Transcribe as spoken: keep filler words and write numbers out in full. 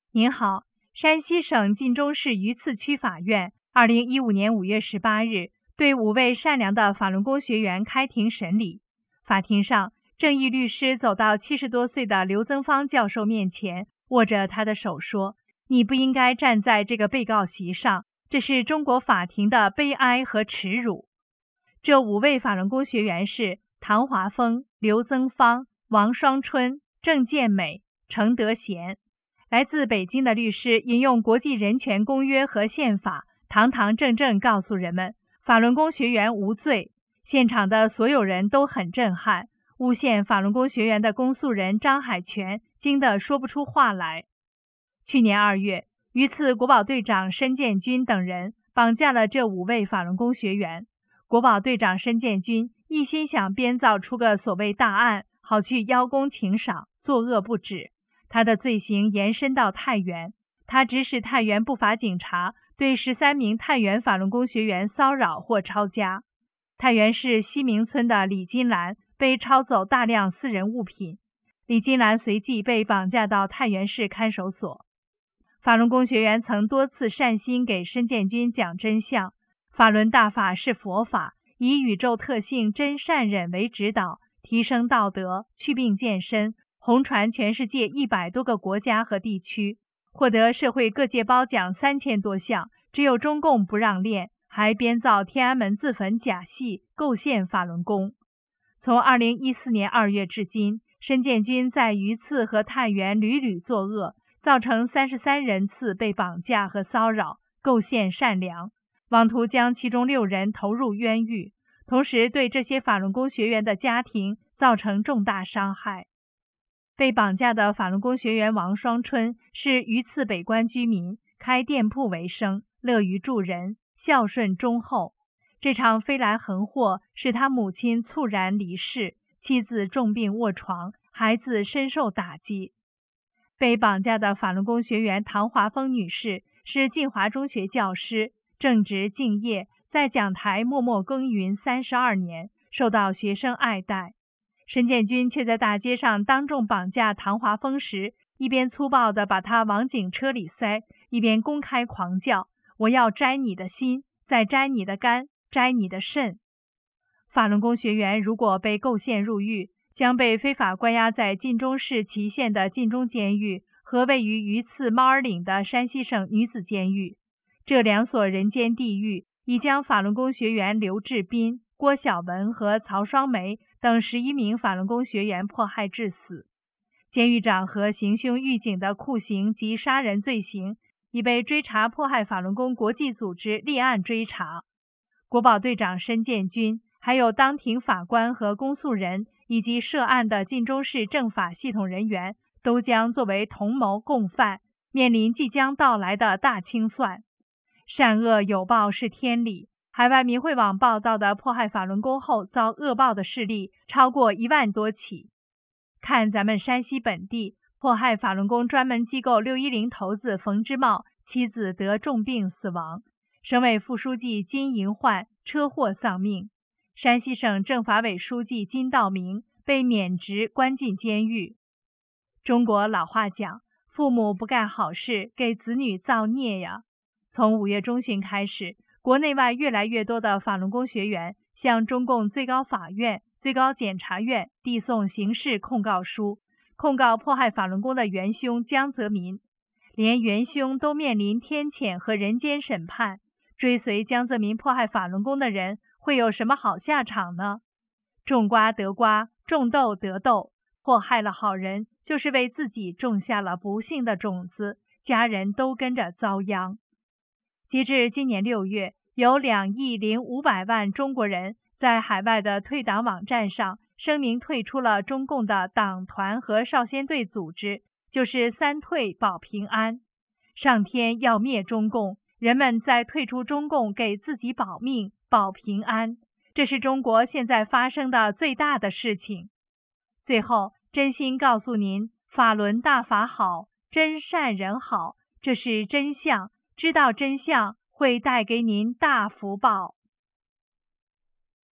您好，山西省晋中市榆次区法院二零一五年五月十八日对五位善良的法轮功学员开庭审理。法庭上，正义律师走到七十多岁的刘增芳教授面前，握着他的手说：“你不应该站在这个被告席上，这是中国法庭的悲哀和耻辱。”这五位法轮功学员是唐华峰、刘增芳、王双春、郑建美、程德贤。来自北京的律师引用国际人权公约和宪法，堂堂正正告诉人们，法轮功学员无罪。现场的所有人都很震撼，诬陷法轮功学员的公诉人张海泉惊得说不出话来。去年二月，榆次国保队长申建军等人绑架了这五位法轮功学员。国保队长申建军一心想编造出个所谓大案，好去邀功请赏，作恶不止。他的罪行延伸到太原，他指使太原不法警察对十三名太原法轮功学员骚扰或抄家。太原市西明村的李金兰被抄走大量私人物品，李金兰随即被绑架到太原市看守所。法轮功学员曾多次善心给申建军讲真相，法轮大法是佛法，以宇宙特性真善忍为指导，提升道德，祛病健身，红传全世界一百多个国家和地区，获得社会各界褒奖三千多项，只有中共不让练，还编造天安门自焚假戏，构陷法轮功。从二零一四年二月至今，申建军在榆次和太原屡屡作恶，造成三十三人次被绑架和骚扰，构陷善良，妄图将其中六人投入冤狱，同时对这些法轮功学员的家庭造成重大伤害。被绑架的法轮功学员王双春是榆次北关居民，开店铺为生，乐于助人，孝顺忠厚。这场飞来横祸使他母亲猝然离世，妻子重病卧床，孩子深受打击。被绑架的法轮功学员唐华峰女士是晋华中学教师，正直敬业，在讲台默默耕耘三十二年，受到学生爱戴。申建军却在大街上当众绑架唐华峰时，一边粗暴地把他往警车里塞，一边公开狂叫：“我要摘你的心，再摘你的肝，摘你的肾。”法轮功学员如果被构陷入狱，将被非法关押在晋中市祁县的晋中监狱和位于榆次猫儿岭的山西省女子监狱。这两所人间地狱已将法轮功学员刘志斌、郭晓文和曹双梅等十一名法轮功学员迫害致死。监狱长和行凶狱警的酷刑及杀人罪行已被追查迫害法轮功国际组织立案追查。国保队长申建军，还有当庭法官和公诉人以及涉案的晋中市政法系统人员都将作为同谋共犯，面临即将到来的大清算。善恶有报是天理，海外民汇网报道的迫害法轮功后遭恶报的事例超过一万多起。看咱们山西本地，迫害法轮功专门机构六一零头子冯之茂妻子得重病死亡，省委副书记金银焕车祸丧命，山西省政法委书记金道明被免职关进监狱。中国老话讲，父母不干好事，给子女造孽呀。从五月中旬开始，国内外越来越多的法轮功学员向中共最高法院、最高检察院递送刑事控告书，控告迫害法轮功的元凶江泽民。连元凶都面临天谴和人间审判，追随江泽民迫害法轮功的人会有什么好下场呢？种瓜得瓜，种豆得豆，迫害了好人，就是为自己种下了不幸的种子，家人都跟着遭殃。截至今年六月，有两亿零五百万中国人在海外的退党网站上声明退出了中共的党团和少先队组织，就是三退保平安。上天要灭中共，人们在退出中共给自己保命保平安，这是中国现在发生的最大的事情。最后，真心告诉您，法轮大法好，真善人好，这是真相，知道真相会带给您大福报。